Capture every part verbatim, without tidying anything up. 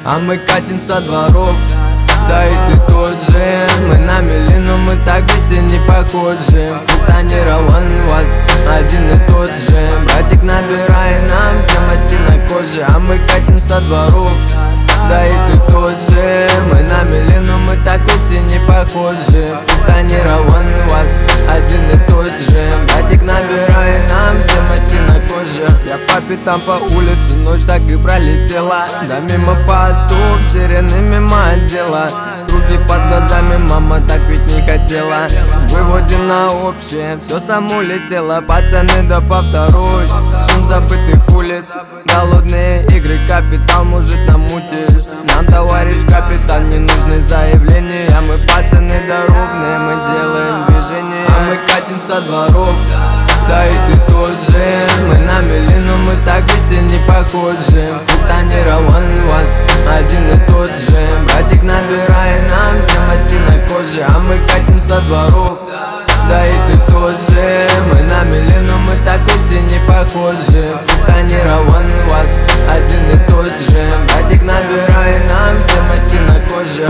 А мы катим со дворов, да и ты тот же. Мы на мели, но мы так ведь и не похожи. Тонирован вас один и тот же. Братик, набирай нам все масти на коже. А мы катим со дворов, да и ты тот же. Мы на мели, но мы так ведь и не похожи. Тонирован вас один и тот же. Братик, набирай нам все масти на коже. Я по пятам по улице, ночь так и пролетела. Да мимо постов, сирены мимо отдела. Круги под глазами, мама так ведь не хотела. Выводим на общее, все само летело. Пацаны, да по второй, шум забытых улиц. Голодные игры, капитал может намутишь. Нам, товарищ капитан, не нужны заявления. Мы пацаны дорогные, мы делаем движение. А мы катим со дворов, да и ты тот же. Мы на мели, но мы так ведь и не похожи. Тонирован вас один и тот же. Братик, набирай нам все масти на коже. А мы катим со дворов, да и ты тот же. Мы на мели, но мы так ведь и не похожи. Тонирован вас один и тот же. Братик, набирай нам все масти на коже.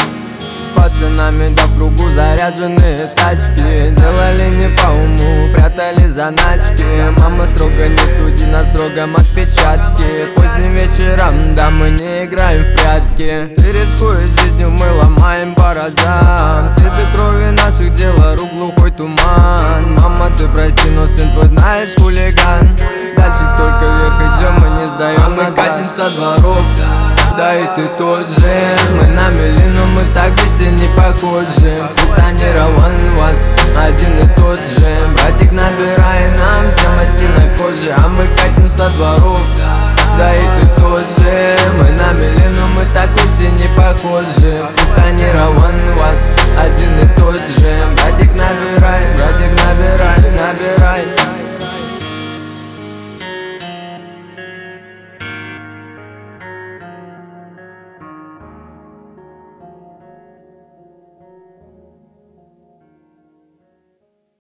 С пацанами, да в кругу заряженные тачки. Делали не по уму, прятали заначки. Мама, строго не суди, нас строгом отпечатки. Поздним вечером, да мы не играем в прятки. Ты рискуешь жизнью, мы ломаем по разам. Следы крови наших дела, рук глухой туман. Мама, ты прости, но сын твой знаешь хулиган. Дальше только вверх идем, мы не сдаем. А мы катим со дворов, да и ты тот же. Мы на мели, но мы так ведь и не похожи. Тонирован вас один и тот же. Братик, набирай нам все масти на коже. А мы катим со дворов, да и ты тот же. Мы на мели, но мы так ведь и не похожи. Тонирован вас один и тот